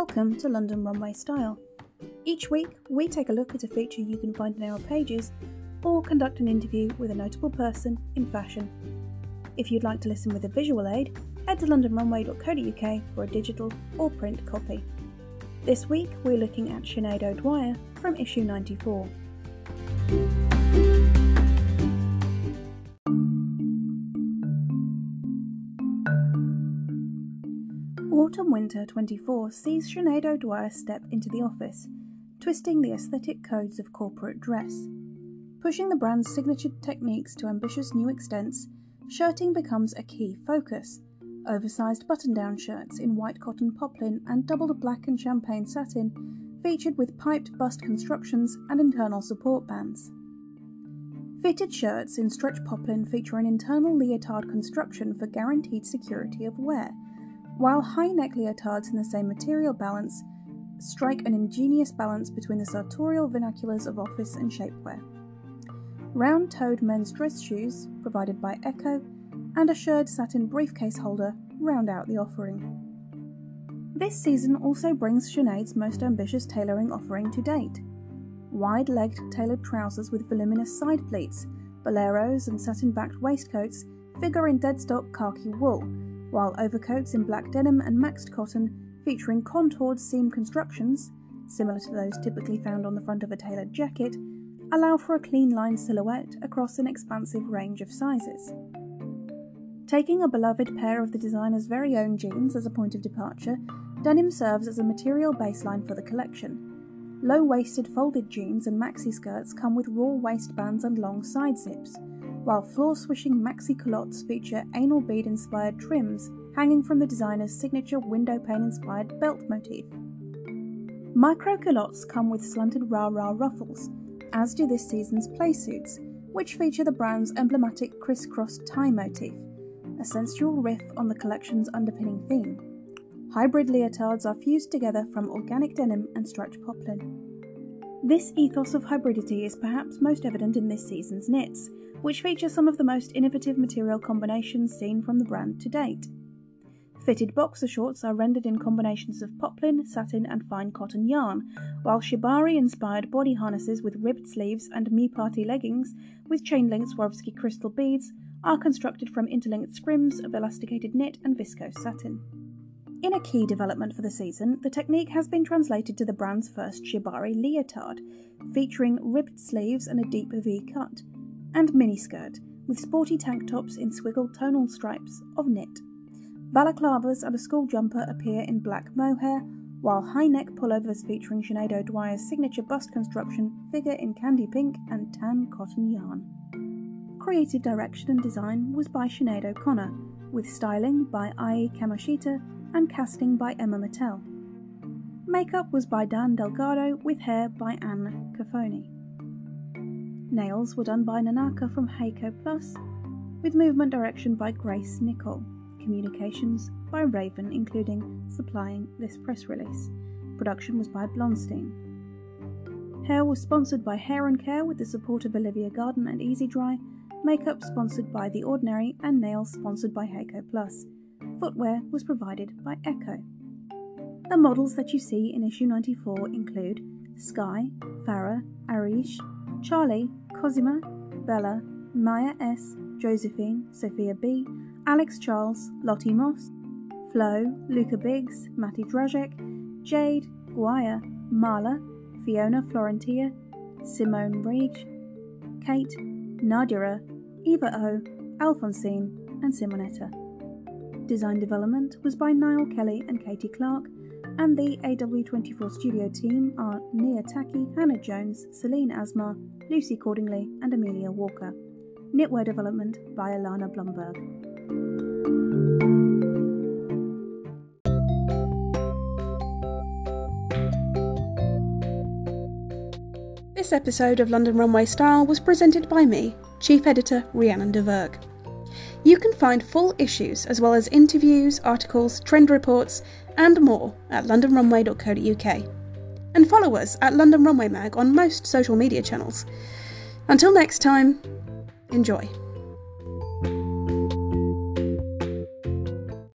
Welcome to London Runway Style. Each week, we take a look at a feature you can find in our pages or conduct an interview with a notable person in fashion. If you'd like to listen with a visual aid, head to londonrunway.co.uk for a digital or print copy. This week, we're looking at Sinead O'Dwyer from issue 94. Autumn-Winter 24 sees Sinead O'Dwyer step into the office, twisting the aesthetic codes of corporate dress. Pushing the brand's signature techniques to ambitious new extents, shirting becomes a key focus. Oversized button-down shirts in white cotton poplin and doubled black and champagne satin, featured with piped bust constructions and internal support bands. Fitted shirts in stretch poplin feature an internal leotard construction for guaranteed security of wear, while high-neck leotards in the same material balance strike an ingenious balance between the sartorial vernaculars of office and shapewear. Round-toed men's dress shoes, provided by Echo, and a shirred satin briefcase holder round out the offering. This season also brings Sinead's most ambitious tailoring offering to date. Wide-legged tailored trousers with voluminous side pleats, boleros and satin-backed waistcoats figure in deadstock khaki wool, while overcoats in black denim and maxed cotton featuring contoured seam constructions, similar to those typically found on the front of a tailored jacket, allow for a clean-line silhouette across an expansive range of sizes. Taking a beloved pair of the designer's very own jeans as a point of departure, denim serves as a material baseline for the collection. Low-waisted folded jeans and maxi skirts come with raw waistbands and long side zips, while floor-swishing maxi culottes feature anal bead-inspired trims hanging from the designer's signature window pane-inspired belt motif. Micro culottes come with slanted rah-rah ruffles, as do this season's playsuits, which feature the brand's emblematic criss-cross tie motif, a sensual riff on the collection's underpinning theme. Hybrid leotards are fused together from organic denim and stretch poplin. This ethos of hybridity is perhaps most evident in this season's knits, which feature some of the most innovative material combinations seen from the brand to date. Fitted boxer shorts are rendered in combinations of poplin, satin and fine cotton yarn, while shibari-inspired body harnesses with ribbed sleeves and mi-party leggings with chain-link Swarovski crystal beads are constructed from interlinked scrims of elasticated knit and viscose satin. In a key development for the season, the technique has been translated to the brand's first shibari leotard, featuring ribbed sleeves and a deep V-cut, and miniskirt, with sporty tank tops in swiggled tonal stripes of knit. Balaclavas and a school jumper appear in black mohair, while high-neck pullovers featuring Sinead O'Dwyer's signature bust construction figure in candy pink and tan cotton yarn. Creative direction and design was by Sinead O'Connor, with styling by Ai Kamoshita and casting by Emma Mattel. Makeup was by Dan Delgado, with hair by Anne Cafoni. Nails were done by Nanaka from Heiko Plus, with movement direction by Grace Nicole. Communications by Raven, including supplying this press release. Production was by Blonstein. Hair was sponsored by Hair & Care with the support of Olivia Garden and Easy Dry. Makeup sponsored by The Ordinary, and nails sponsored by Heiko Plus. Footwear was provided by Echo. The models that you see in issue 94 include Sky, Farah, Arish, Charlie, Cosima, Bella, Maya S, Josephine, Sophia B, Alex Charles, Lottie Moss, Flo, Luca Biggs, Matty Drajek, Jade, Guaya, Marla, Fiona Florentia, Simone Reich, Kate, Nadira, Eva O, Alphonsine, and Simonetta. Design development was by Niall Kelly and Katie Clark, and the AW24 studio team are Nia Taki, Hannah Jones, Celine Asmar, Lucy Cordingley, and Amelia Walker. Knitwear development by Alana Blumberg. This episode of London Runway Style was presented by me, Chief Editor Rhiannon de Verg. You can find full issues as well as interviews, articles, trend reports and more at londonrunway.co.uk. And follow us at London Runway Mag on most social media channels. Until next time, enjoy.